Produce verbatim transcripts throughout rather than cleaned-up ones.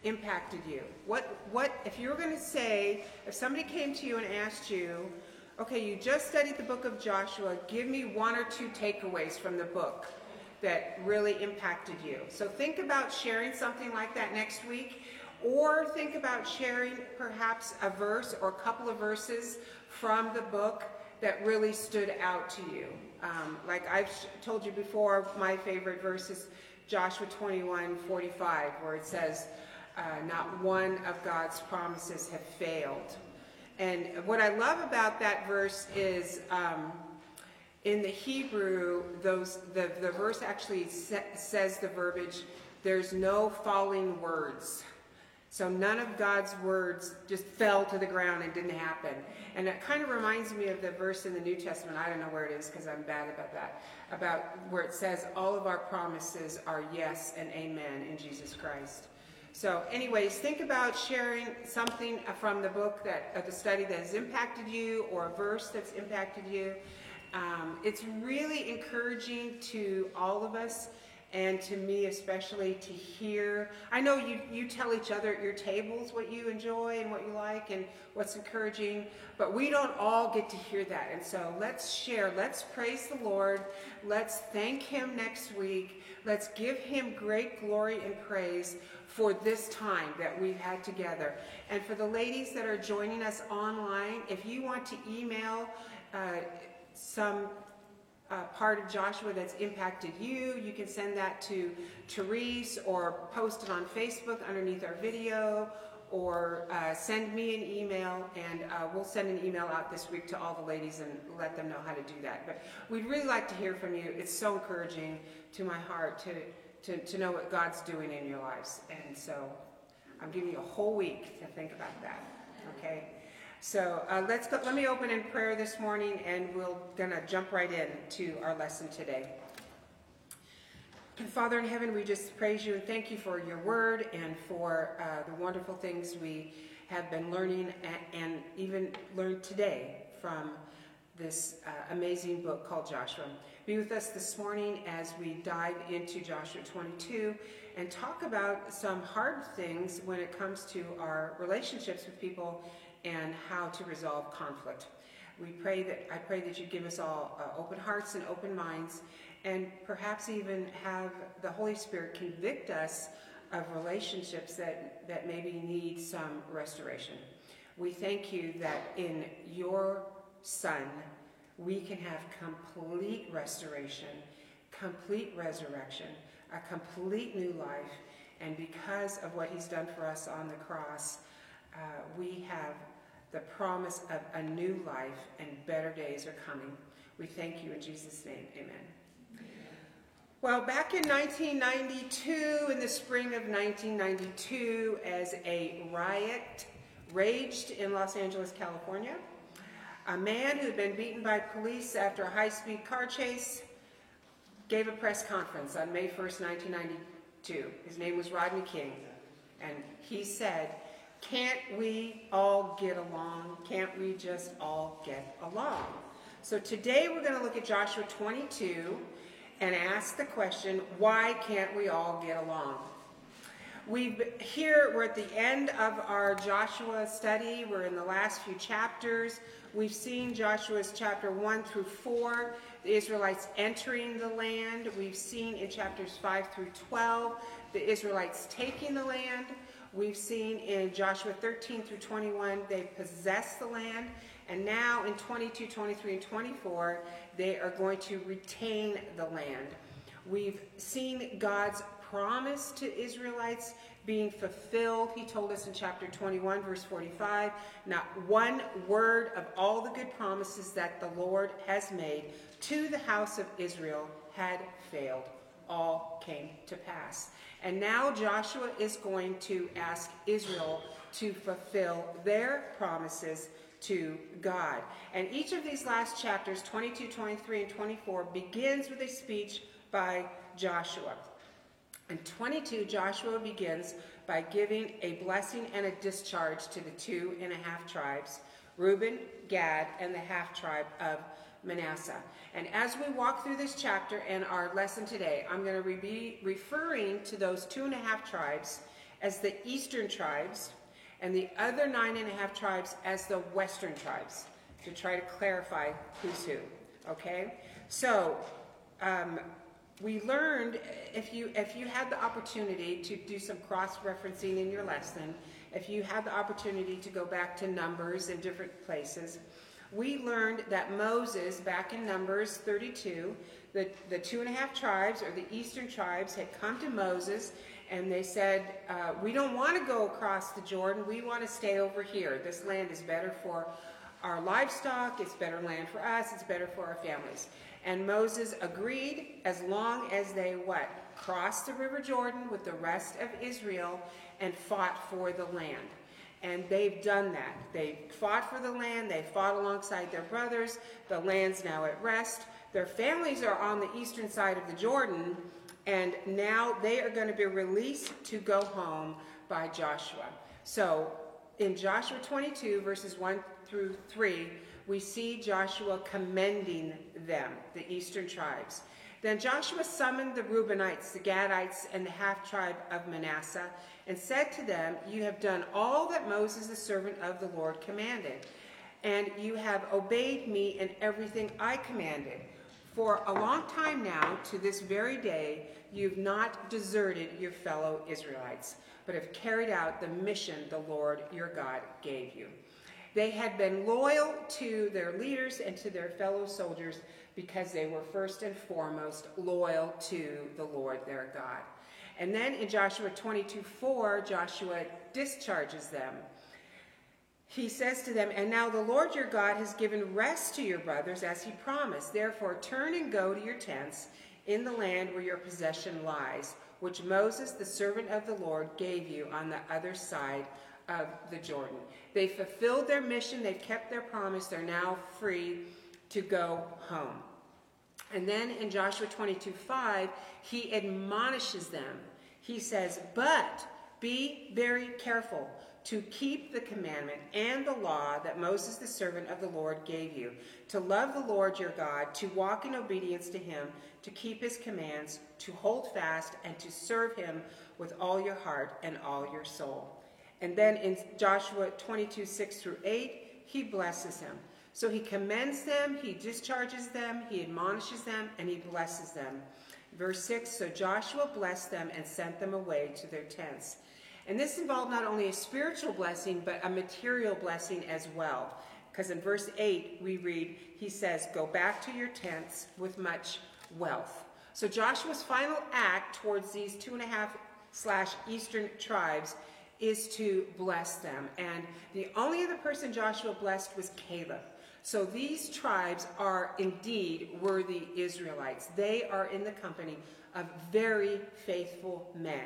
impacted you? What, what, if you were going to say, if somebody came to you and asked you, okay, you just studied the book of Joshua, give me one or two takeaways from the book that really impacted you. So think about sharing something like that next week, or think about sharing perhaps a verse or a couple of verses from the book that really stood out to you. Um, like I've told you before, my favorite verse is Joshua twenty-one forty-five, where it says, uh, not one of God's promises have failed. And what I love about that verse is, um, in the Hebrew, those the, the verse actually sa- says the verbiage, there's no falling words. So none of God's words just fell to the ground and didn't happen. And it kind of reminds me of the verse in the New Testament, I don't know where it is because I'm bad about that, about where it says all of our promises are yes and amen in Jesus Christ. So anyways, think about sharing something from the book, that uh, the study that has impacted you, or a verse that's impacted you. Um, it's really encouraging to all of us, and to me especially, to hear. I know you, you tell each other at your tables what you enjoy and what you like and what's encouraging, but we don't all get to hear that. And so let's share, let's praise the Lord, let's thank him next week, let's give him great glory and praise for this time that we've had together. And for the ladies that are joining us online, if you want to email uh, some Uh, part of Joshua that's impacted you, you can send that to Therese, or post it on Facebook underneath our video, or uh, send me an email, and uh, we'll send an email out this week to all the ladies and let them know how to do that. But we'd really like to hear from you. It's so encouraging to my heart to, to, to know what God's doing in your lives. And so I'm giving you a whole week to think about that, okay? So uh, let's go. Let me open in prayer this morning, and we're going to jump right in to our lesson today. And Father in heaven, we just praise you and thank you for your word and for uh, the wonderful things we have been learning and, and even learned today from this uh, amazing book called Joshua. Be with us this morning as we dive into Joshua twenty-two and talk about some hard things when it comes to our relationships with people and how to resolve conflict. We pray that I pray that you give us all uh, open hearts and open minds, and perhaps even have the Holy Spirit convict us of relationships that, that maybe need some restoration. We thank you that in your Son, we can have complete restoration, complete resurrection, a complete new life, and because of what he's done for us on the cross, uh, we have the promise of a new life, and better days are coming. We thank you in Jesus' name, amen. Well, back in nineteen ninety-two, in the spring of nineteen ninety-two, as a riot raged in Los Angeles, California, a man who had been beaten by police after a high-speed car chase gave a press conference on May first, nineteen ninety-two. His name was Rodney King, and he said, "Can't we all get along? Can't we just all get along?" So today we're going to look at Joshua twenty-two and ask the question, why can't we all get along? We've here, we're at the end of our Joshua study. We're in the last few chapters. We've seen Joshua's chapter one through four, the Israelites entering the land. We've seen in chapters five through twelve, the Israelites taking the land. We've seen in Joshua thirteen through twenty-one, they possess the land. And now in twenty-two, twenty-three, and twenty-four, they are going to retain the land. We've seen God's promise to Israelites being fulfilled. He told us in chapter twenty-one, verse forty-five, not one word of all the good promises that the Lord has made to the house of Israel had failed. All came to pass. And now Joshua is going to ask Israel to fulfill their promises to God. And each of these last chapters, twenty-two, twenty-three, and twenty-four, begins with a speech by Joshua. In twenty-two, Joshua begins by giving a blessing and a discharge to the two and a half tribes, Reuben, Gad, and the half tribe of Manasseh. And as we walk through this chapter and our lesson today, I'm going to be referring to those two and a half tribes as the eastern tribes, and the other nine and a half tribes as the western tribes, to try to clarify who's who, okay? So, um, we learned, if you, if you had the opportunity to do some cross-referencing in your lesson, if you had the opportunity to go back to Numbers in different places, we learned that Moses, back in Numbers thirty-two, the, the two and a half tribes, or the eastern tribes, had come to Moses, and they said, uh, we don't want to go across the Jordan, we want to stay over here. This land is better for our livestock, it's better land for us, it's better for our families. And Moses agreed, as long as they, what? Crossed the River Jordan with the rest of Israel and fought for the land. And they've done that. They fought for the land, they fought alongside their brothers, the land's now at rest. Their families are on the eastern side of the Jordan, and now they are going to be released to go home by Joshua. So in Joshua twenty-two, verses one through three, we see Joshua commending them, the eastern tribes. Then Joshua summoned the Reubenites, the Gadites, and the half-tribe of Manasseh, and said to them, you have done all that Moses, the servant of the Lord, commanded, and you have obeyed me in everything I commanded. For a long time now, to this very day, you've not deserted your fellow Israelites, but have carried out the mission the Lord your God gave you. They had been loyal to their leaders and to their fellow soldiers because they were first and foremost loyal to the Lord their God. And then in Joshua twenty-two four, Joshua discharges them. He says to them, and now the Lord your God has given rest to your brothers as he promised. Therefore turn and go to your tents in the land where your possession lies, which Moses, the servant of the Lord, gave you on the other side of the Jordan. They fulfilled their mission. They've kept their promise. They're now free to go home. And then in Joshua twenty-two five, he admonishes them. He says, but be very careful to keep the commandment and the law that Moses, the servant of the Lord, gave you, to love the Lord your God, to walk in obedience to him, to keep his commands, to hold fast, and to serve him with all your heart and all your soul. And then in Joshua twenty-two six through eight, he blesses him. So he commends them, he discharges them, he admonishes them, and he blesses them. Verse six, so Joshua blessed them and sent them away to their tents. And this involved not only a spiritual blessing, but a material blessing as well. Because in verse eight, we read, he says, go back to your tents with much wealth. So Joshua's final act towards these two and a half slash eastern tribes is to bless them. And the only other person Joshua blessed was Caleb. So these tribes are indeed worthy Israelites. They are in the company of very faithful men.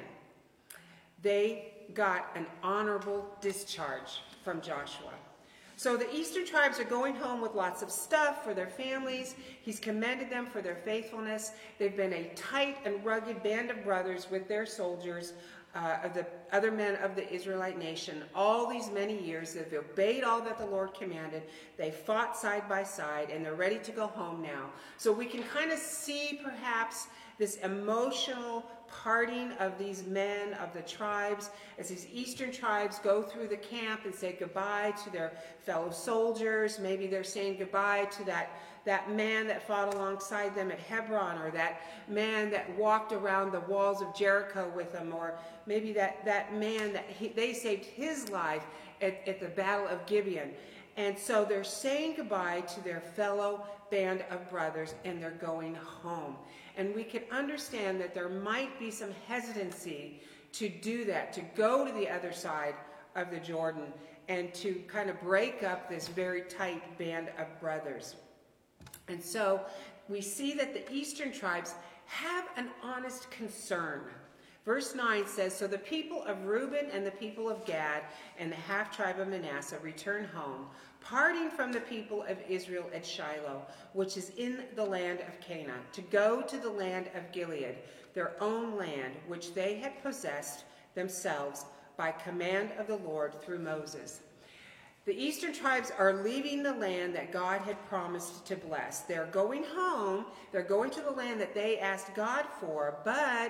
They got an honorable discharge from Joshua. So the eastern tribes are going home with lots of stuff for their families. He's commended them for their faithfulness. They've been a tight and rugged band of brothers with their soldiers, uh, of the other men of the Israelite nation. All these many years, they've obeyed all that the Lord commanded. They fought side by side, and they're ready to go home now. So we can kind of see perhaps this emotional parting of these men of the tribes as these eastern tribes go through the camp and say goodbye to their fellow soldiers. Maybe they're saying goodbye to that, that man that fought alongside them at Hebron, or that man that walked around the walls of Jericho with them, or maybe that, that man that he, they saved his life at, at the Battle of Gibeon. And so they're saying goodbye to their fellow band of brothers, and they're going home. And we can understand that there might be some hesitancy to do that, to go to the other side of the Jordan and to kind of break up this very tight band of brothers. And so we see that the eastern tribes have an honest concern. Verse nine says, so the people of Reuben and the people of Gad and the half-tribe of Manasseh returned home, parting from the people of Israel at Shiloh, which is in the land of Canaan, to go to the land of Gilead, their own land, which they had possessed themselves by command of the Lord through Moses. The eastern tribes are leaving the land that God had promised to bless. They're going home. They're going to the land that they asked God for, but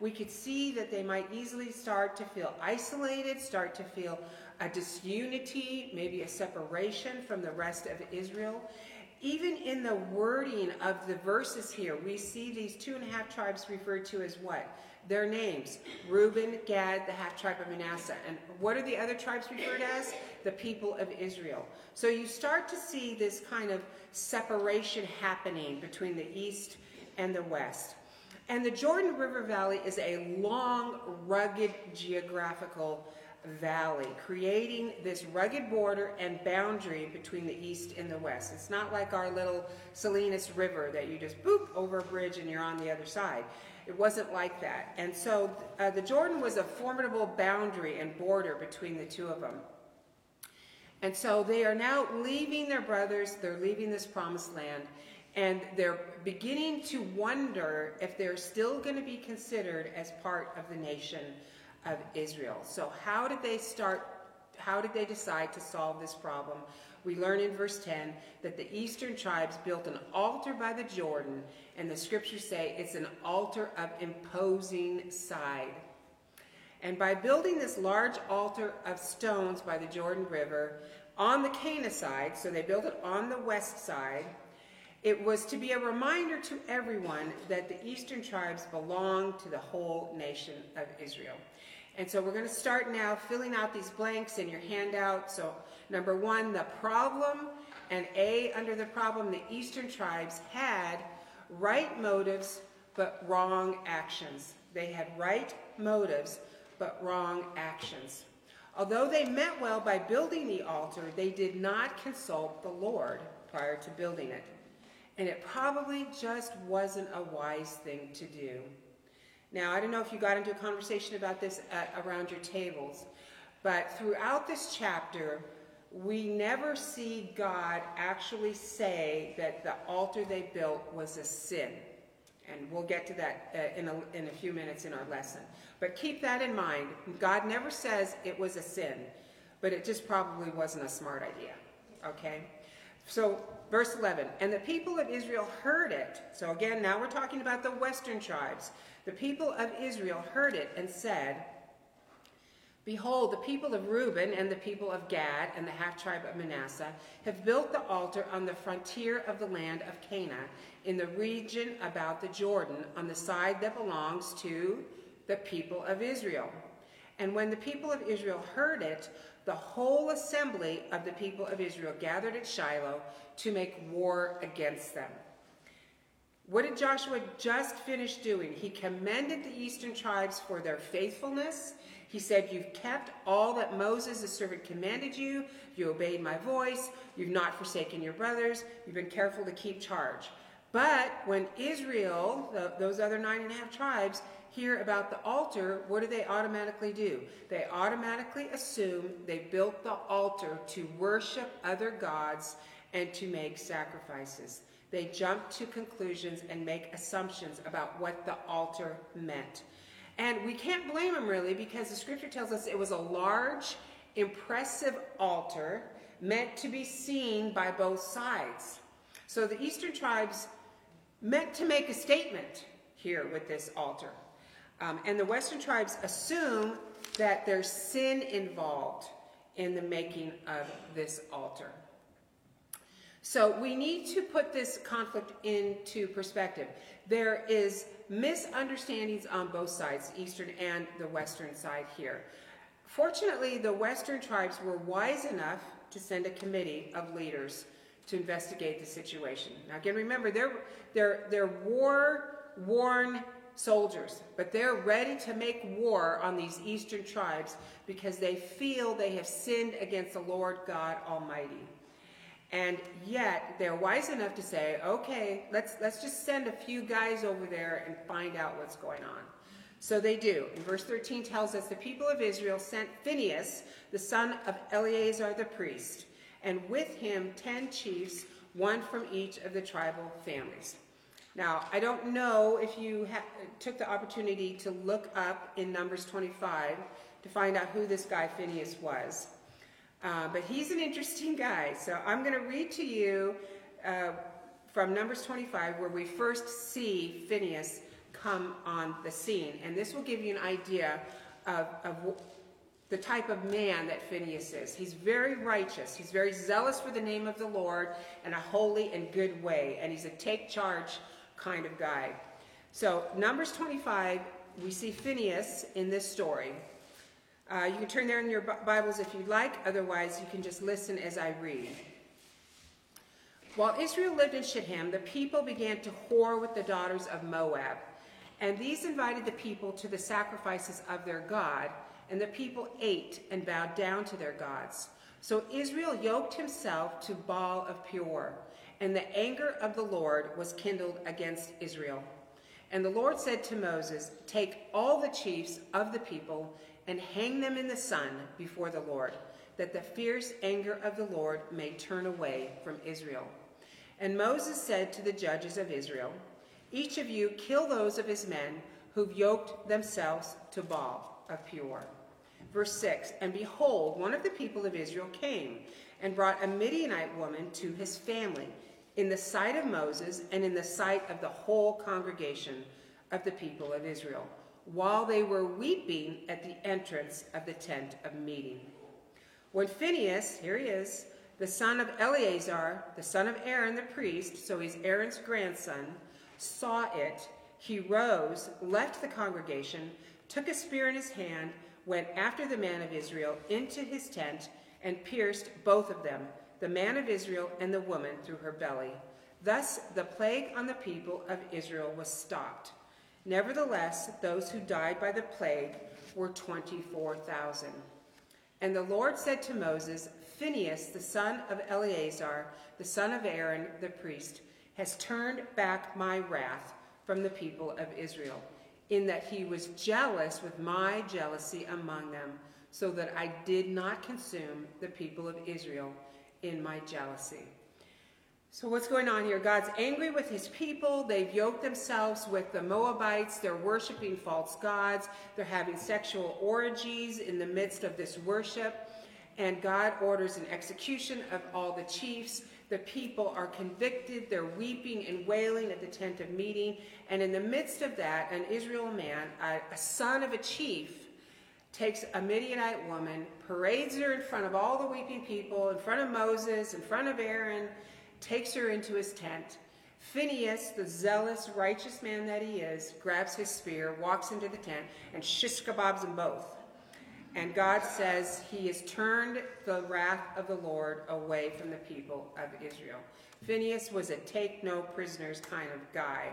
we could see that they might easily start to feel isolated, start to feel a disunity, maybe a separation from the rest of Israel. Even in the wording of the verses here, we see these two and a half tribes referred to as what? Their names: Reuben, Gad, the half tribe of Manasseh. And what are the other tribes referred as? The people of Israel. So you start to see this kind of separation happening between the east and the west. And the Jordan River Valley is a long, rugged geographical valley, creating this rugged border and boundary between the east and the west. It's not like our little Salinas River that you just boop over a bridge and you're on the other side. It wasn't like that. And so uh, the Jordan was a formidable boundary and border between the two of them. And so they are now leaving their brothers, they're leaving this promised land, and they're beginning to wonder if they're still going to be considered as part of the nation of Israel. So how did they start, how did they decide to solve this problem? We learn in verse ten that the eastern tribes built an altar by the Jordan, and the scriptures say it's an altar of imposing side. And by building this large altar of stones by the Jordan River on the Cana side, so they built it on the west side, it was to be a reminder to everyone that the eastern tribes belong to the whole nation of Israel. And so we're going to start now filling out these blanks in your handout. So number one, the problem, and A under the problem, the eastern tribes had right motives but wrong actions. They had right motives but wrong actions. Although they meant well by building the altar, they did not consult the Lord prior to building it. And it probably just wasn't a wise thing to do. Now, I don't know if you got into a conversation about this at, around your tables, but throughout this chapter, we never see God actually say that the altar they built was a sin. And we'll get to that uh, in, a, in a few minutes in our lesson. But keep that in mind. God never says it was a sin, but it just probably wasn't a smart idea. Okay? So, verse eleven, and the people of Israel heard it. So again, now we're talking about the western tribes. The people of Israel heard it and said, behold, the people of Reuben and the people of Gad and the half-tribe of Manasseh have built the altar on the frontier of the land of Canaan, in the region about the Jordan, on the side that belongs to the people of Israel. And when the people of Israel heard it, the whole assembly of the people of Israel gathered at Shiloh to make war against them. What did Joshua just finish doing? He commended the eastern tribes for their faithfulness. He said, you've kept all that Moses, the servant, commanded you. You obeyed my voice. You've not forsaken your brothers. You've been careful to keep charge. But when Israel, the, those other nine and a half tribes, hear about the altar, what do they automatically do? They automatically assume they built the altar to worship other gods and to make sacrifices. They jump to conclusions and make assumptions about what the altar meant. And we can't blame them really, because the scripture tells us it was a large, impressive altar meant to be seen by both sides. So the eastern tribes meant to make a statement here with this altar. Um, and the western tribes assume that there's sin involved in the making of this altar. So we need to put this conflict into perspective. There is misunderstandings on both sides, the eastern and the western side here. Fortunately, the western tribes were wise enough to send a committee of leaders to investigate the situation. Now again, remember, they're, they're, they're war-worn soldiers, but they're ready to make war on these eastern tribes because they feel they have sinned against the Lord God Almighty. And yet, they're wise enough to say, okay, let's, let's just send a few guys over there and find out what's going on. So they do. And verse thirteen tells us the people of Israel sent Phinehas, the son of Eleazar the priest, and with him ten chiefs, one from each of the tribal families. Now, I don't know if you ha- took the opportunity to look up in Numbers twenty-five to find out who this guy Phinehas was. Uh, but he's an interesting guy. So I'm going to read to you uh, from Numbers twenty-five, where we first see Phinehas come on the scene. And this will give you an idea of, of the type of man that Phinehas is. He's very righteous. He's very zealous for the name of the Lord in a holy and good way. And he's a take charge kind of guy. So Numbers twenty-five, we see Phinehas in this story. Uh, you can turn there in your Bibles if you'd like. Otherwise, you can just listen as I read. While Israel lived in Shittim, the people began to whore with the daughters of Moab. And these invited the people to the sacrifices of their God, and the people ate and bowed down to their gods. So Israel yoked himself to Baal of Peor, and the anger of the Lord was kindled against Israel. And the Lord said to Moses, "Take all the chiefs of the people and hang them in the sun before the Lord, that the fierce anger of the Lord may turn away from Israel." And Moses said to the judges of Israel, "Each of you kill those of his men who've yoked themselves to Baal of Peor." Verse six, and behold, one of the people of Israel came and brought a Midianite woman to his family in the sight of Moses and in the sight of the whole congregation of the people of Israel, while they were weeping at the entrance of the tent of meeting. When Phinehas, here he is, the son of Eleazar, the son of Aaron the priest, so he's Aaron's grandson, saw it, he rose, left the congregation, took a spear in his hand, went after the man of Israel into his tent, and pierced both of them, the man of Israel and the woman, through her belly. Thus the plague on the people of Israel was stopped. Nevertheless, those who died by the plague were twenty-four thousand. And the Lord said to Moses, "Phinehas, the son of Eleazar, the son of Aaron the priest, has turned back my wrath from the people of Israel, in that he was jealous with my jealousy among them, so that I did not consume the people of Israel in my jealousy." So what's going on here? God's angry with his people. They've yoked themselves with the Moabites. They're worshiping false gods. They're having sexual orgies in the midst of this worship. And God orders an execution of all the chiefs. The people are convicted. They're weeping and wailing at the tent of meeting. And in the midst of that, an Israel man, a, a son of a chief, takes a Midianite woman, parades her in front of all the weeping people, in front of Moses, in front of Aaron, takes her into his tent. Phinehas, the zealous, righteous man that he is, grabs his spear, walks into the tent, and shish kebabs them both. And God says he has turned the wrath of the Lord away from the people of Israel. Phinehas was a take no prisoners kind of guy.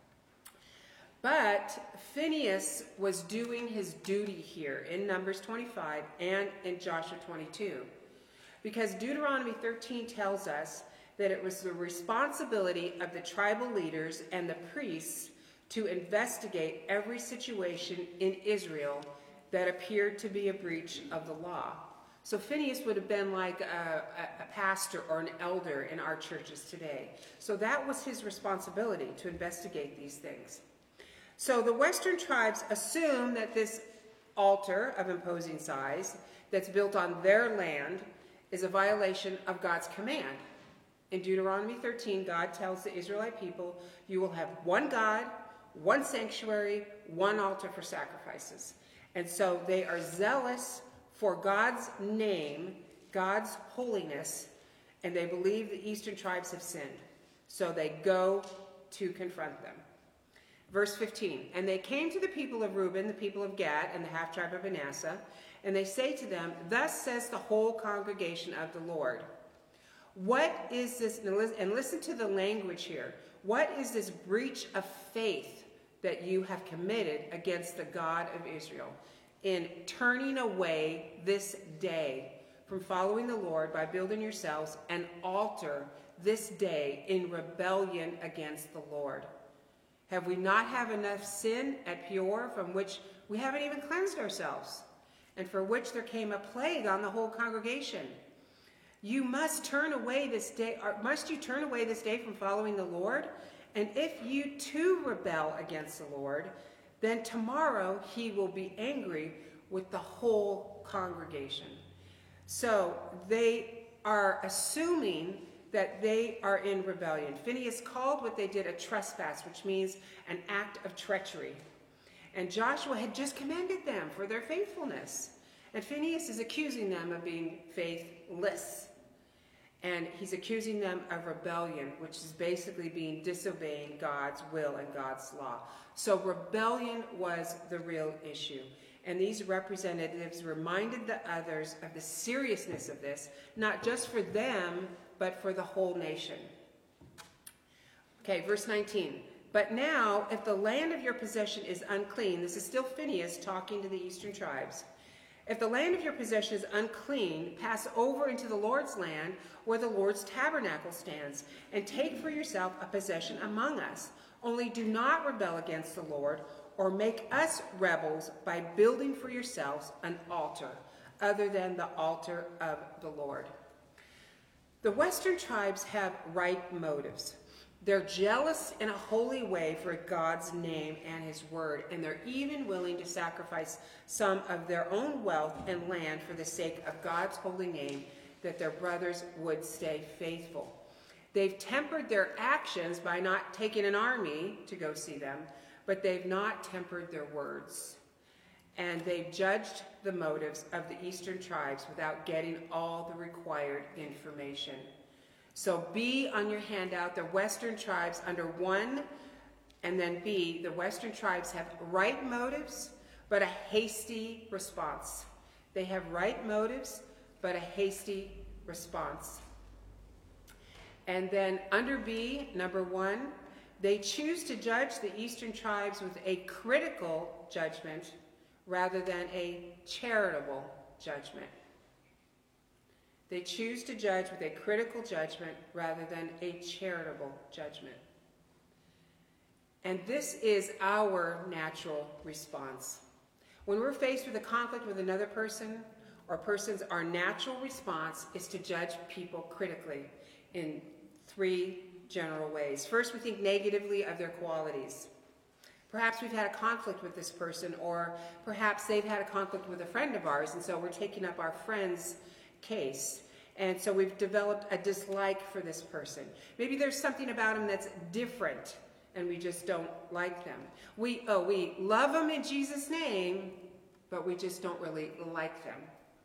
But Phinehas was doing his duty here in Numbers twenty-five and in Joshua twenty-two. Because Deuteronomy thirteen tells us that it was the responsibility of the tribal leaders and the priests to investigate every situation in Israel that appeared to be a breach of the law. So Phinehas would have been like a, a, a pastor or an elder in our churches today. So that was his responsibility, to investigate these things. So the Western tribes assume that this altar of imposing size that's built on their land is a violation of God's command. In Deuteronomy thirteen, God tells the Israelite people, you will have one God, one sanctuary, one altar for sacrifices. And so they are zealous for God's name, God's holiness, and they believe the eastern tribes have sinned. So they go to confront them. Verse fifteen, and they came to the people of Reuben, the people of Gad, and the half-tribe of Manasseh, and they say to them, thus says the whole congregation of the Lord. What is this, and listen to the language here, what is this breach of faith that you have committed against the God of Israel in turning away this day from following the Lord by building yourselves an altar this day in rebellion against the Lord? Have we not have enough sin at Peor from which we haven't even cleansed ourselves, and for which there came a plague on the whole congregation? You must turn away this day, or must you turn away this day from following the Lord? And if you too rebel against the Lord, then tomorrow he will be angry with the whole congregation. So they are assuming that they are in rebellion. Phinehas called what they did a trespass, which means an act of treachery. And Joshua had just commended them for their faithfulness. And Phinehas is accusing them of being faithless. And he's accusing them of rebellion, which is basically being disobeying God's will and God's law. So rebellion was the real issue. And these representatives reminded the others of the seriousness of this, not just for them, but for the whole nation. Okay, verse nineteen. But now, if the land of your possession is unclean, this is still Phinehas talking to the eastern tribes. If the land of your possession is unclean, pass over into the Lord's land where the Lord's tabernacle stands, and take for yourself a possession among us. Only do not rebel against the Lord, or make us rebels by building for yourselves an altar, other than the altar of the Lord. The Western tribes have right motives. They're jealous in a holy way for God's name and his word, and they're even willing to sacrifice some of their own wealth and land for the sake of God's holy name, that their brothers would stay faithful. They've tempered their actions by not taking an army to go see them, but they've not tempered their words. And they've judged the motives of the eastern tribes without getting all the required information. So B on your handout, the Western tribes under one, and then B, the Western tribes have right motives, but a hasty response. They have right motives, but a hasty response. And then under B, number one, they choose to judge the eastern tribes with a critical judgment rather than a charitable judgment. They choose to judge with a critical judgment rather than a charitable judgment. And this is our natural response. When we're faced with a conflict with another person or persons, our natural response is to judge people critically in three general ways. First, we think negatively of their qualities. Perhaps we've had a conflict with this person, or perhaps they've had a conflict with a friend of ours, and so we're taking up our friend's case. And so we've developed a dislike for this person. Maybe there's something about them that's different, and we just don't like them. We, oh, we love them in Jesus' name, but we just don't really like them.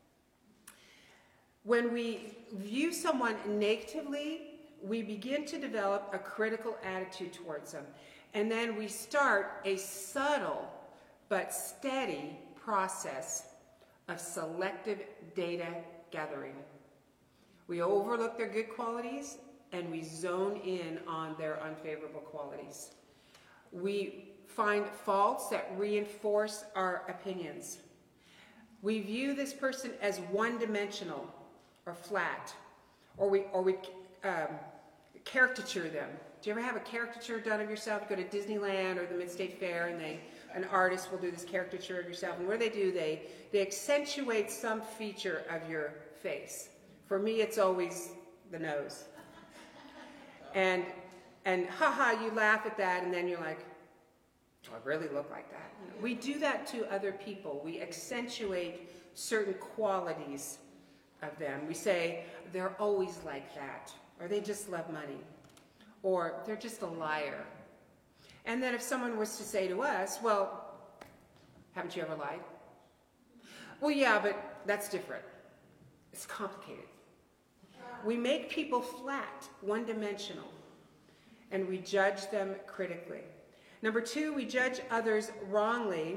When we view someone negatively, we begin to develop a critical attitude towards them. And then we start a subtle but steady process of selective data gathering. We overlook their good qualities and we zone in on their unfavorable qualities. We find faults that reinforce our opinions. We view this person as one-dimensional or flat, or we, or we um, caricature them. Do you ever have a caricature done of yourself? You go to Disneyland or the Mid-State Fair, and they, an artist will do this caricature of yourself. And what do they do? They, they accentuate some feature of your face. For me, it's always the nose. And, and haha, you laugh at that, and then you're like, do I really look like that? We do that to other people. We accentuate certain qualities of them. We say, they're always like that, or they just love money, or they're just a liar. And then if someone was to say to us, well, haven't you ever lied? Well, yeah, but that's different. It's complicated. We make people flat, one-dimensional, and we judge them critically. Number two, we judge others wrongly.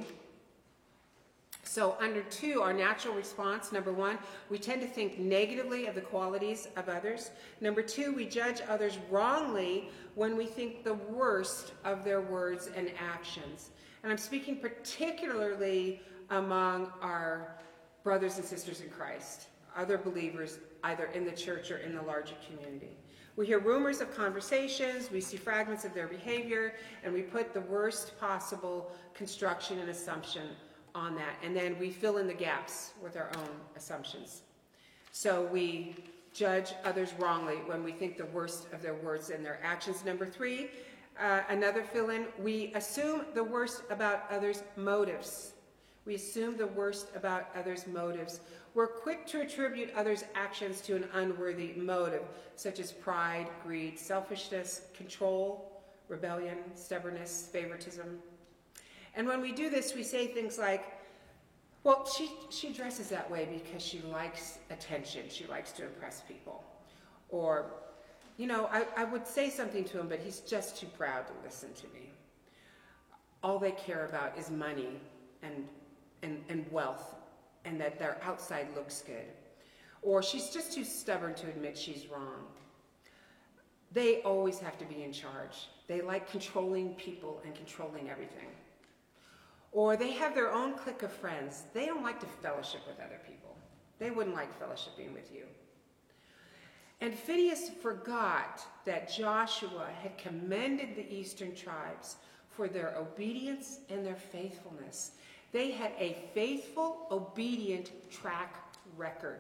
So under two, our natural response, number one, we tend to think negatively of the qualities of others. Number two, we judge others wrongly when we think the worst of their words and actions. And I'm speaking particularly among our brothers and sisters in Christ, other believers either in the church or in the larger community. We hear rumors of conversations, we see fragments of their behavior, and we put the worst possible construction and assumption on that, and then we fill in the gaps with our own assumptions. So we judge others wrongly when we think the worst of their words and their actions. Number three, uh, another fill-in, we assume the worst about others' motives. We assume the worst about others' motives. We're quick to attribute others' actions to an unworthy motive, such as pride, greed, selfishness, control, rebellion, stubbornness, favoritism. And when we do this, we say things like, well, she, she dresses that way because she likes attention. She likes to impress people. Or, you know, I, I would say something to him, but he's just too proud to listen to me. All they care about is money and, and, and wealth, and that their outside looks good. Or she's just too stubborn to admit she's wrong. They always have to be in charge. They like controlling people and controlling everything. Or they have their own clique of friends. They don't like to fellowship with other people. They wouldn't like fellowshipping with you. And Phinehas forgot that Joshua had commended the eastern tribes for their obedience and their faithfulness. They had a faithful, obedient track record.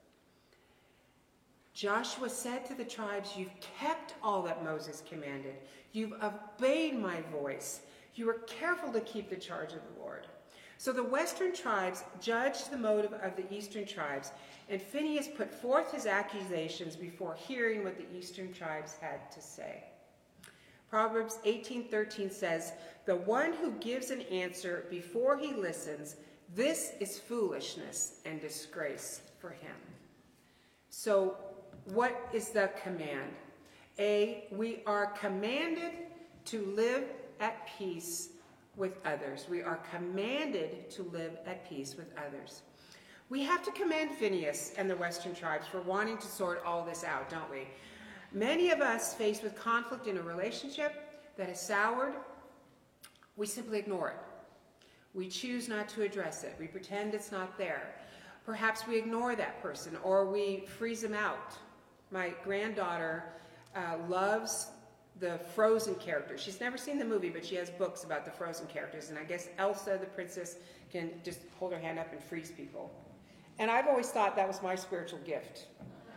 Joshua said to the tribes, "You've kept all that Moses commanded. You've obeyed my voice. You were careful to keep the charge of the Lord." So the western tribes judged the motive of the eastern tribes, and Phinehas put forth his accusations before hearing what the eastern tribes had to say. Proverbs eighteen thirteen says, "The one who gives an answer before he listens, this is foolishness and disgrace for him." So what is the command? A, we are commanded to live at peace with others. We are commanded to live at peace with others. We have to commend Phinehas and the western tribes for wanting to sort all this out, don't we? Many of us, faced with conflict in a relationship that has soured, we simply ignore it. We choose not to address it. We pretend it's not there. Perhaps we ignore that person, or we freeze them out. My granddaughter uh, loves the Frozen characters. She's never seen the movie, but she has books about the Frozen characters, and I guess Elsa, the princess, can just hold her hand up and freeze people. And I've always thought that was my spiritual gift.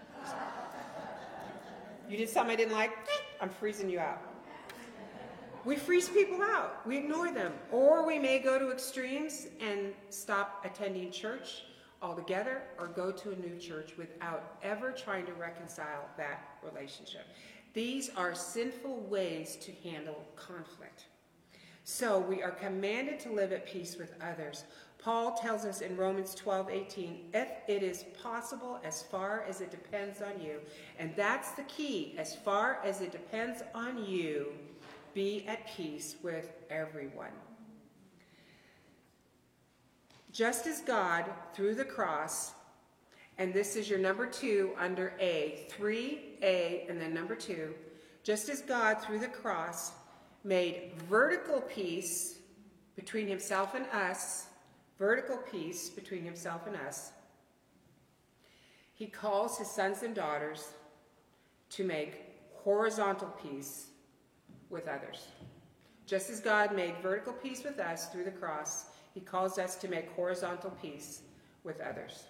You did something I didn't like, I'm freezing you out. We freeze people out. We ignore them. Or we may go to extremes and stop attending church altogether, or go to a new church without ever trying to reconcile that relationship. These are sinful ways to handle conflict. So we are commanded to live at peace with others. Paul tells us in Romans twelve eighteen, if it is possible, as far as it depends on you, and that's the key, as far as it depends on you, be at peace with everyone. Just as God, through the cross, and this is your number two under A, three A, and then number two, just as God, through the cross, made vertical peace between himself and us, vertical peace between himself and us, he calls his sons and daughters to make horizontal peace with others. Just as God made vertical peace with us through the cross, he calls us to make horizontal peace with others.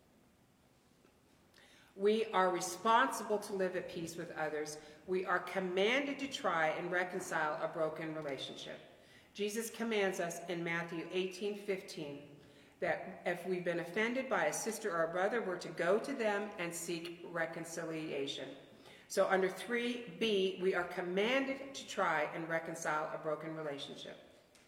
We are responsible to live at peace with others. We are commanded to try and reconcile a broken relationship. Jesus commands us in Matthew eighteen fifteen that if we've been offended by a sister or a brother, we're to go to them and seek reconciliation. So under three B, we are commanded to try and reconcile a broken relationship.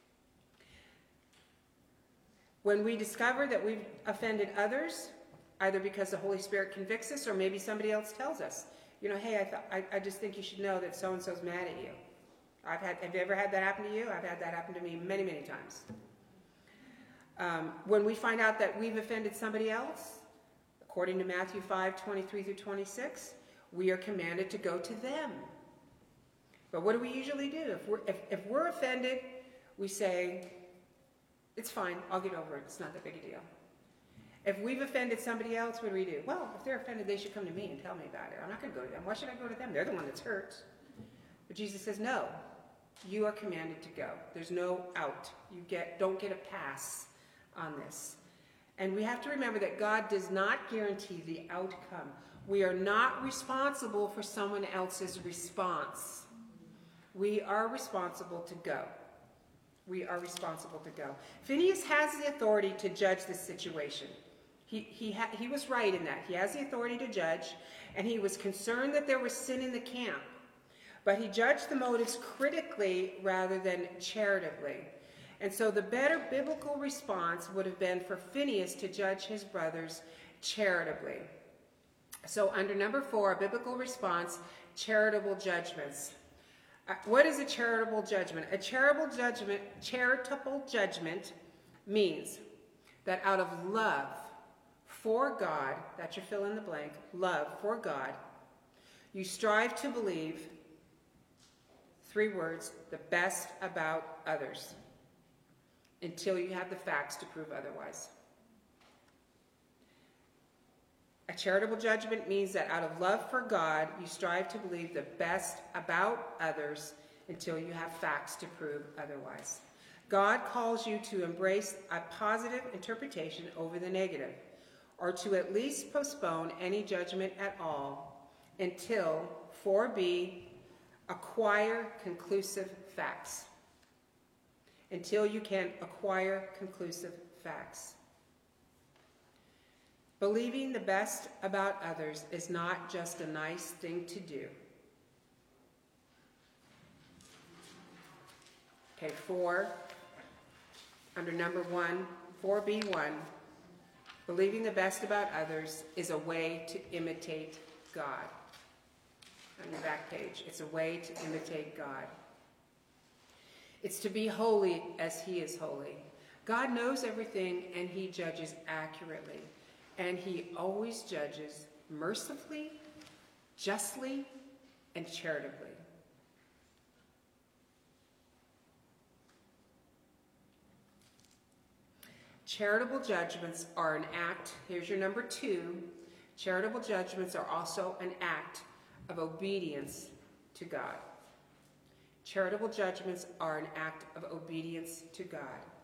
When we discover that we've offended others, either because the Holy Spirit convicts us or maybe somebody else tells us, you know, hey, I, th- I, I just think you should know that so-and-so's mad at you. I've had, have you ever had that happen to you? I've had that happen to me many, many times. Um, when we find out that we've offended somebody else, according to Matthew five twenty-three through twenty-six, we are commanded to go to them. But what do we usually do? If we're, if, if we're offended, we say, it's fine, I'll get over it. It's not that big a deal. If we've offended somebody else, what do we do? Well, if they're offended, they should come to me and tell me about it. I'm not going to go to them. Why should I go to them? They're the one that's hurt. But Jesus says, no, you are commanded to go. There's no out. You get, don't get a pass on this. And we have to remember that God does not guarantee the outcome. We are not responsible for someone else's response. We are responsible to go. We are responsible to go. Phinehas has the authority to judge this situation. He, he, ha- he was right in that. He has the authority to judge, and he was concerned that there was sin in the camp. But he judged the motives critically rather than charitably. And so the better biblical response would have been for Phinehas to judge his brothers charitably. So under number four, a biblical response, charitable judgments. Uh, what is a charitable judgment? A charitable judgment, charitable judgment means that out of love for God, that's your fill in the blank, love for God, you strive to believe, three words, the best about others until you have the facts to prove otherwise. A charitable judgment means that out of love for God, you strive to believe the best about others until you have facts to prove otherwise. God calls you to embrace a positive interpretation over the negative, or to at least postpone any judgment at all until, four B, acquire conclusive facts. Until you can acquire conclusive facts. Believing the best about others is not just a nice thing to do. Okay, four, under number one, four B one, believing the best about others is a way to imitate God. On the back page, it's a way to imitate God. It's to be holy as he is holy. God knows everything and he judges accurately. And he always judges mercifully, justly, and charitably. Charitable judgments are an act, here's your number two, charitable judgments are also an act of obedience to God. Charitable judgments are an act of obedience to God.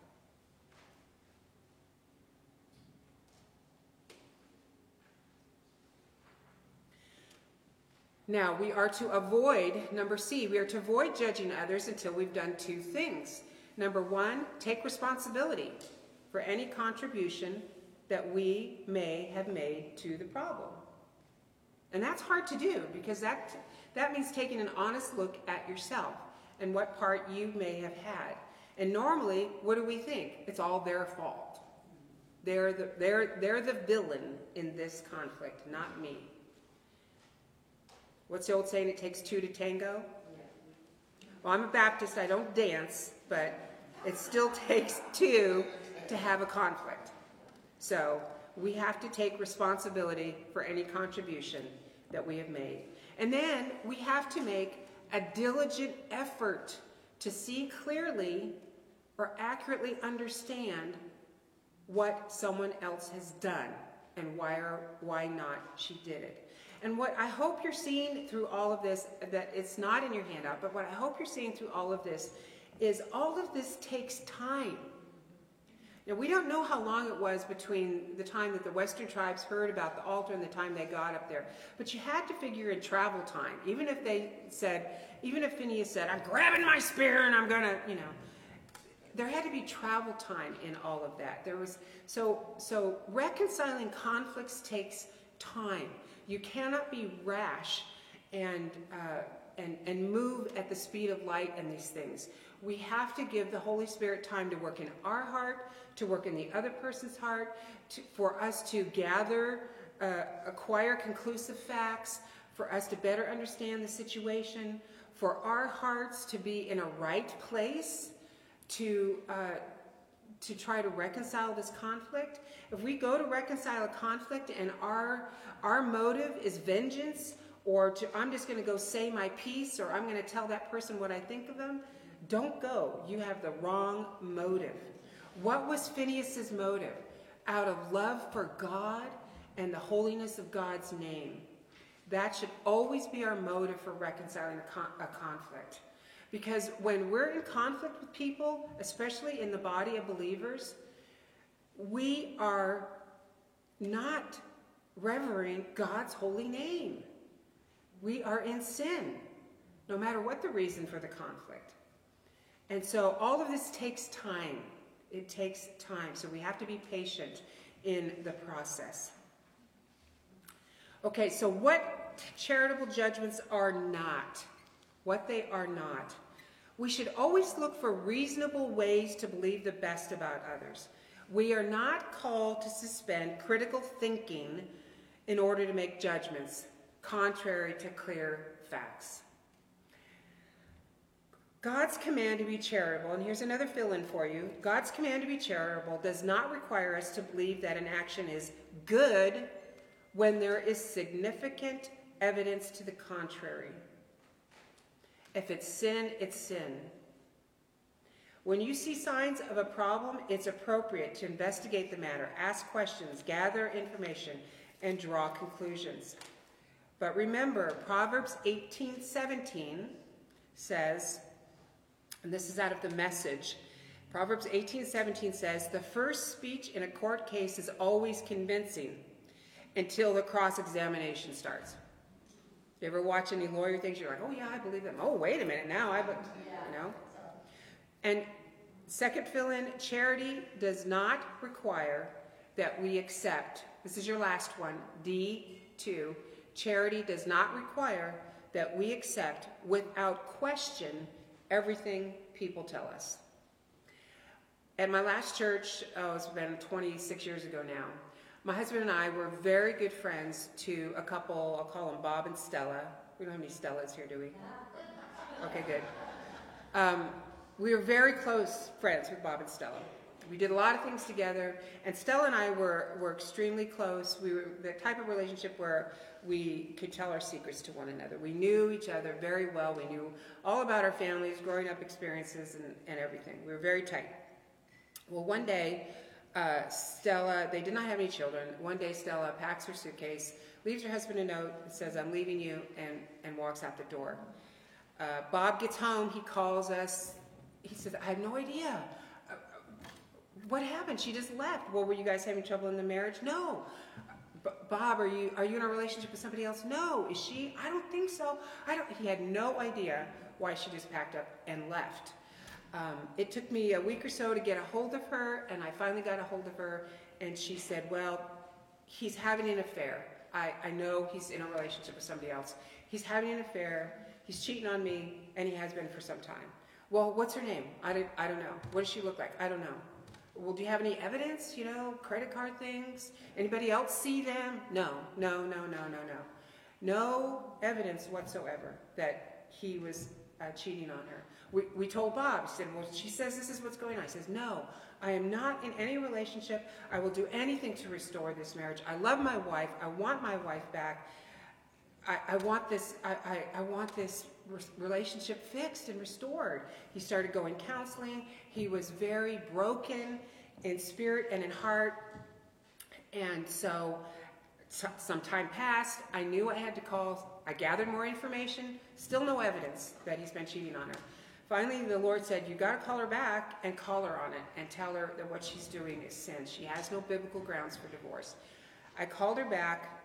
Now, we are to avoid, number C, we are to avoid judging others until we've done two things. Number one, take responsibility for any contribution that we may have made to the problem. And that's hard to do because that, that means taking an honest look at yourself and what part you may have had. And normally, what do we think? It's all their fault. They're the, they're, they're the villain in this conflict, not me. What's the old saying, it takes two to tango? Well, I'm a Baptist, I don't dance, but it still takes two to have a conflict. So we have to take responsibility for any contribution that we have made. And then we have to make a diligent effort to see clearly or accurately understand what someone else has done and why or why not she did it. And what I hope you're seeing through all of this, that it's not in your handout, but what I hope you're seeing through all of this is all of this takes time. Now, we don't know how long it was between the time that the Western tribes heard about the altar and the time they got up there. But you had to figure in travel time. Even if they said, even if Phinehas said, I'm grabbing my spear and I'm going to, you know, there had to be travel time in all of that. There was, so, so reconciling conflicts takes time. You cannot be rash and, uh, and, and move at the speed of light in these things. We have to give the Holy Spirit time to work in our heart, to work in the other person's heart, to, for us to gather, uh, acquire conclusive facts, for us to better understand the situation, for our hearts to be in a right place to, uh, to try to reconcile this conflict. If we go to reconcile a conflict and our, our motive is vengeance, or to, I'm just going to go say my piece, or I'm going to tell that person what I think of them, don't go. You have the wrong motive. What was Phinehas' motive? Out of love for God and the holiness of God's name. That should always be our motive for reconciling a, con- a conflict. Because when we're in conflict with people, especially in the body of believers, we are not revering God's holy name. We are in sin, no matter what the reason for the conflict. And so all of this takes time. It takes time. So we have to be patient in the process. Okay, so what charitable judgments are not? What they are not. We should always look for reasonable ways to believe the best about others. We are not called to suspend critical thinking in order to make judgments contrary to clear facts. God's command to be charitable, and here's another fill-in for you. God's command to be charitable does not require us to believe that an action is good when there is significant evidence to the contrary. If it's sin, it's sin. When you see signs of a problem, it's appropriate to investigate the matter, ask questions, gather information, and draw conclusions. But remember, Proverbs eighteen seventeen says, and this is out of the Message, Proverbs eighteen seventeen says, the first speech in a court case is always convincing until the cross-examination starts. You ever watch any lawyer things, you're like, oh yeah, I believe them. Oh, wait a minute, now I, but you know. And second fill-in, charity does not require that we accept, this is your last one, D two, charity does not require that we accept without question everything people tell us. At my last church, oh, it's been twenty-six years ago now, my husband and I were very good friends to a couple, I'll call them Bob and Stella. We don't have any Stellas here, do we? Okay, good. Um, we were very close friends with Bob and Stella. We did a lot of things together, and Stella and I were, were extremely close. We were the type of relationship where we could tell our secrets to one another. We knew each other very well. We knew all about our families, growing up experiences, and, and everything. We were very tight. Well, one day, uh, Stella, they did not have any children. One day, Stella packs her suitcase, leaves her husband a note, says, I'm leaving you, and, and walks out the door. Uh, Bob gets home. He calls us. He says, I have no idea. Uh, what happened? She just left. Well, were you guys having trouble in the marriage? No. B- Bob, are you are you in a relationship with somebody else? No. Is she? I don't think so. I don't. He had no idea why she just packed up and left. Um, it took me a week or so to get a hold of her, and I finally got a hold of her, and she said, well, he's having an affair. I, I know he's in a relationship with somebody else. He's having an affair. He's cheating on me, and he has been for some time. Well, what's her name? I don't, I don't know. What does she look like? I don't know. Well, do you have any evidence, you know, credit card things? Anybody else see them? No, no, no, no, no, no. No evidence whatsoever that he was uh, cheating on her. We, we told Bob, he said, well, she says this is what's going on. He says, no, I am not in any relationship. I will do anything to restore this marriage. I love my wife. I want my wife back. I, I want this, I, I, I want this relationship fixed and restored. He started going counseling. He was very broken in spirit and in heart. And so some time passed. I knew I had to call. I gathered more information. Still no evidence that he's been cheating on her. Finally, the Lord said, you got to call her back and call her on it and tell her that what she's doing is sin. She has no biblical grounds for divorce. I called her back.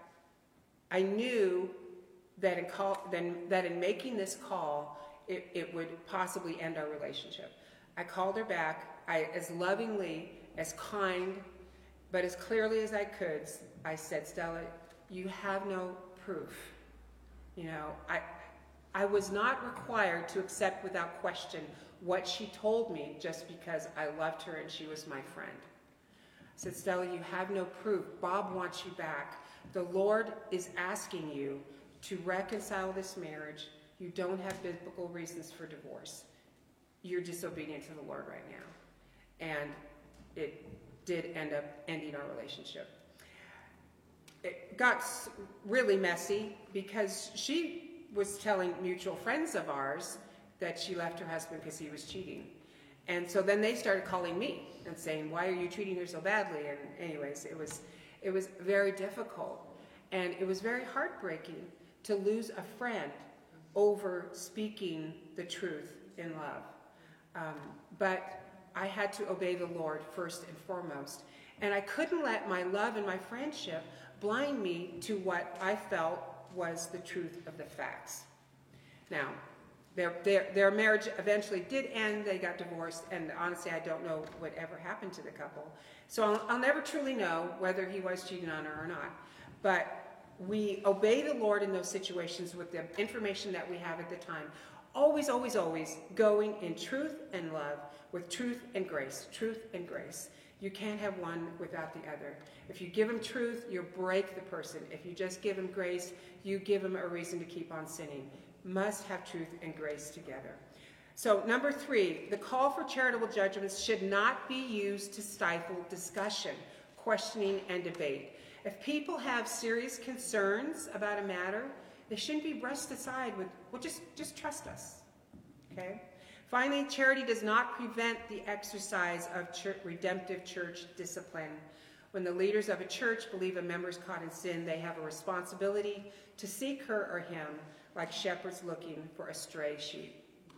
I knew that in, call, then, that in making this call, it, it would possibly end our relationship. I called her back. I, as lovingly, as kind, but as clearly as I could, I said, Stella, you have no proof. You know, I, I was not required to accept without question what she told me just because I loved her and she was my friend. I said, Stella, you have no proof. Bob wants you back. The Lord is asking you to reconcile this marriage. You don't have biblical reasons for divorce. You're disobedient to the Lord right now. And it did end up ending our relationship. It got really messy because she was telling mutual friends of ours that she left her husband because he was cheating. And so then they started calling me and saying, why are you treating her so badly? And anyways, it was, it was very difficult. And it was very heartbreaking to lose a friend over speaking the truth in love. Um, but I had to obey the Lord first and foremost. And I couldn't let my love and my friendship blind me to what I felt was the truth of the facts. Now, Their, their, their marriage eventually did end. They got divorced, and honestly, I don't know what ever happened to the couple. So I'll, I'll never truly know whether he was cheating on her or not. But we obey the Lord in those situations with the information that we have at the time. Always, always, always going in truth and love, with truth and grace, truth and grace. You can't have one without the other. If you give them truth, you break the person. If you just give them grace, you give them a reason to keep on sinning. Must have truth and grace together. So number three, the call for charitable judgments should not be used to stifle discussion, questioning, and debate. If people have serious concerns about a matter, they shouldn't be brushed aside with, well, just, just trust us, okay? Finally, charity does not prevent the exercise of church, redemptive church discipline. When the leaders of a church believe a member is caught in sin, they have a responsibility to seek her or him like shepherds looking for a stray sheep.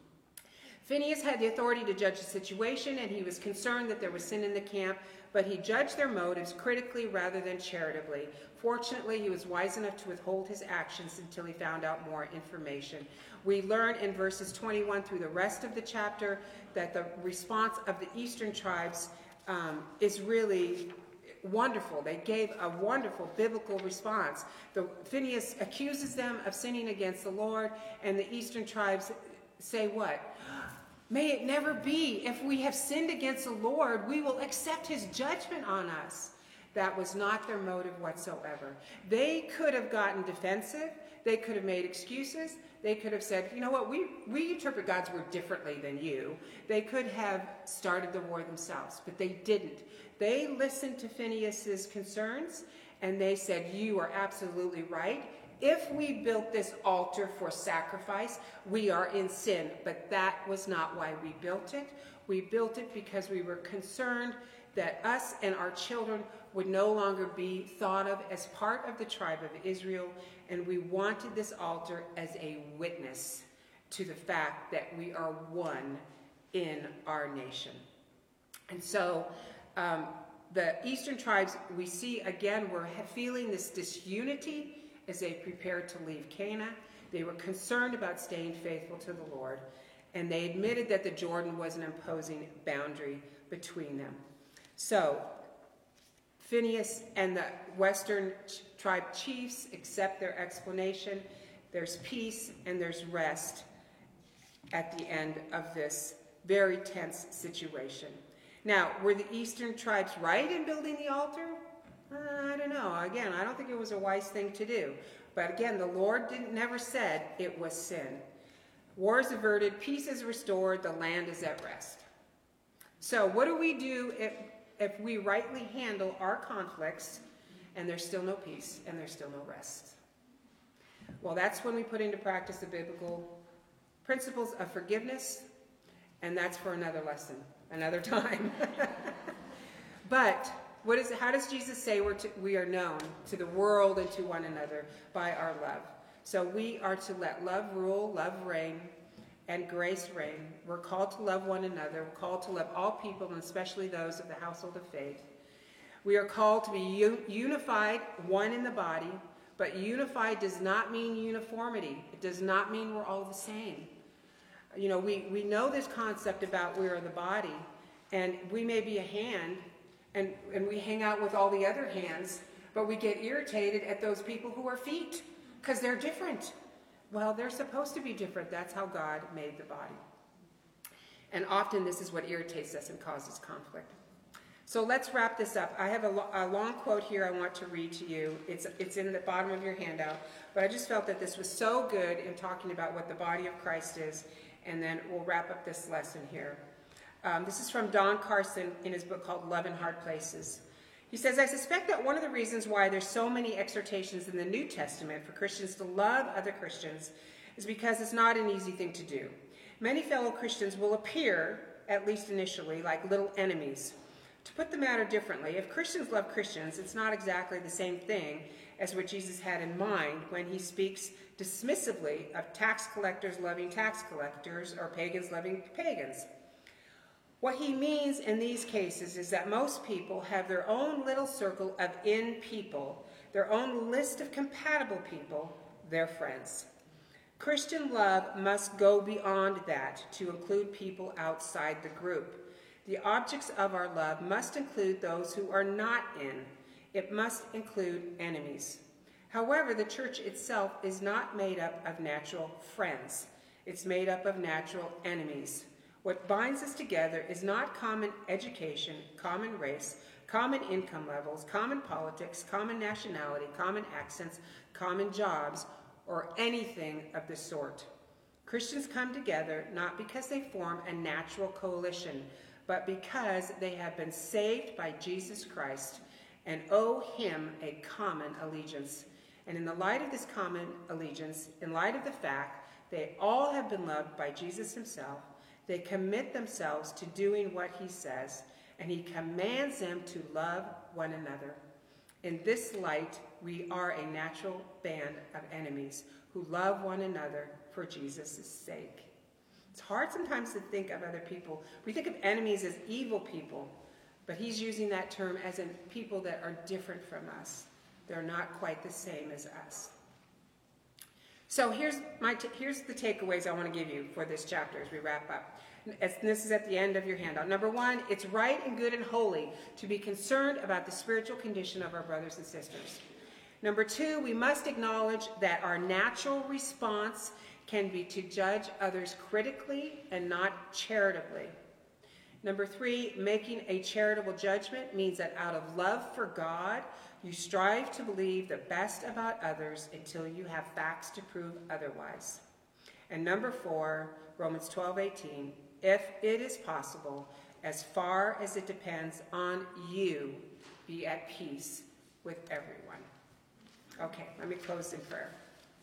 Phinehas had the authority to judge the situation, and he was concerned that there was sin in the camp, but he judged their motives critically rather than charitably. Fortunately, he was wise enough to withhold his actions until he found out more information. We learn in verses twenty-one through the rest of the chapter that the response of the eastern tribes um, is really wonderful. They gave a wonderful biblical response. The, Phinehas accuses them of sinning against the Lord, and the eastern tribes say what? May it never be. If we have sinned against the Lord, we will accept his judgment on us. That was not their motive whatsoever. They could have gotten defensive. They could have made excuses. They could have said, you know what, we, we interpret God's word differently than you. They could have started the war themselves, but they didn't. They listened to Phinehas's concerns, and they said, you are absolutely right. If we built this altar for sacrifice, we are in sin. But that was not why we built it. We built it because we were concerned that us and our children would no longer be thought of as part of the tribe of Israel, and we wanted this altar as a witness to the fact that we are one in our nation. And so um, the eastern tribes, we see again, we're feeling this disunity as they prepared to leave Canaan. They were concerned about staying faithful to the Lord, and they admitted that the Jordan was an imposing boundary between them. So Phinehas and the western tribe chiefs accept their explanation. There's peace and there's rest at the end of this very tense situation. Now, were the eastern tribes right in building the altar? Uh, I don't know. Again, I don't think it was a wise thing to do. But again, the Lord didn't, never said it was sin. War is averted, peace is restored, the land is at rest. So what do we do if, if we rightly handle our conflicts and there's still no peace and there's still no rest? Well, that's when we put into practice the biblical principles of forgiveness, and that's for another lesson, another time. But what is, how does Jesus say we're to, we are known to the world and to one another? By our love. So we are to let love rule, love reign, and grace reign. We're called to love one another. We're called to love all people, and especially those of the household of faith. We are called to be un- unified, one in the body, but unified does not mean uniformity. It does not mean we're all the same. You know, we, we know this concept about we are the body, and we may be a hand, and, and we hang out with all the other hands, but we get irritated at those people who are feet because they're different. Well, they're supposed to be different. That's how God made the body. And often this is what irritates us and causes conflict. So let's wrap this up. I have a, lo- a long quote here I want to read to you. It's, it's in the bottom of your handout. But I just felt that this was so good in talking about what the body of Christ is. And then we'll wrap up this lesson here. Um, this is from Don Carson in his book called Love in Hard Places. He says, I suspect that one of the reasons why there's so many exhortations in the New Testament for Christians to love other Christians is because it's not an easy thing to do. Many fellow Christians will appear, at least initially, like little enemies. To put the matter differently, if Christians love Christians, it's not exactly the same thing as what Jesus had in mind when he speaks dismissively of tax collectors loving tax collectors or pagans loving pagans. What he means in these cases is that most people have their own little circle of in people, their own list of compatible people, their friends. Christian love must go beyond that to include people outside the group. The objects of our love must include those who are not in. It must include enemies. However, the church itself is not made up of natural friends. It's made up of natural enemies. What binds us together is not common education, common race, common income levels, common politics, common nationality, common accents, common jobs, or anything of the sort. Christians come together not because they form a natural coalition, but because they have been saved by Jesus Christ and owe him a common allegiance. And in the light of this common allegiance, in light of the fact they all have been loved by Jesus himself, they commit themselves to doing what he says, and he commands them to love one another. In this light, we are a natural band of enemies who love one another for Jesus' sake. It's hard sometimes to think of other people. We think of enemies as evil people, but he's using that term as in people that are different from us. They're not quite the same as us. So here's, my t- here's the takeaways I want to give you for this chapter as we wrap up. As this is at the end of your handout. Number one, it's right and good and holy to be concerned about the spiritual condition of our brothers and sisters. Number two, we must acknowledge that our natural response can be to judge others critically and not charitably. Number three, making a charitable judgment means that out of love for God, you strive to believe the best about others until you have facts to prove otherwise. And number four, Romans twelve eighteen, if it is possible, as far as it depends on you, be at peace with everyone. Okay, let me close in prayer.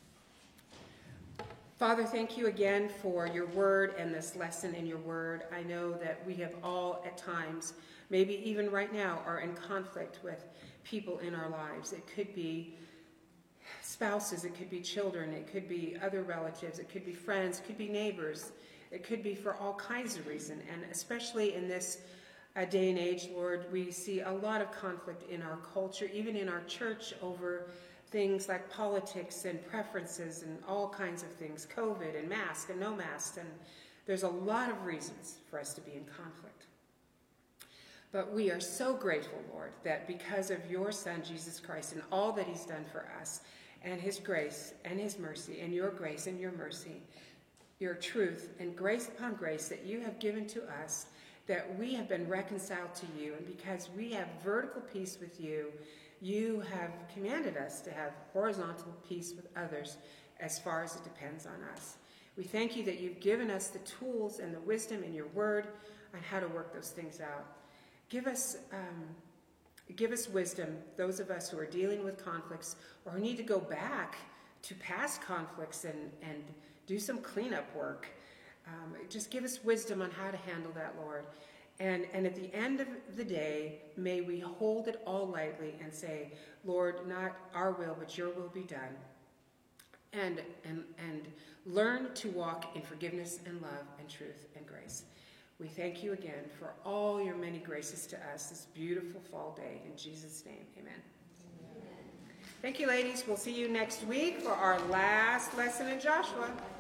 Father, thank you again for your word and this lesson in your word. I know that we have all at times, maybe even right now, are in conflict with people in our lives. It could be spouses, it could be children, it could be other relatives, it could be friends, it could be neighbors. It could be for all kinds of reasons, and especially in this uh, day and age, Lord, we see a lot of conflict in our culture, even in our church, over things like politics and preferences and all kinds of things, COVID and mask and no mask, and there's a lot of reasons for us to be in conflict. But we are so grateful, Lord, that because of your Son, Jesus Christ, and all that he's done for us, and his grace and his mercy, and your grace and your mercy, your truth and grace upon grace that you have given to us, that we have been reconciled to you. And because we have vertical peace with you, you have commanded us to have horizontal peace with others as far as it depends on us. We thank you that you've given us the tools and the wisdom in your word on how to work those things out. Give us, um, give us wisdom, those of us who are dealing with conflicts or who need to go back to past conflicts and, and do some cleanup work. Um, just give us wisdom on how to handle that, Lord. And, and at the end of the day, may we hold it all lightly and say, Lord, not our will, but your will be done. And, and, and learn to walk in forgiveness and love and truth and grace. We thank you again for all your many graces to us this beautiful fall day. In Jesus' name, amen. Amen. Thank you, ladies. We'll see you next week for our last lesson in Joshua.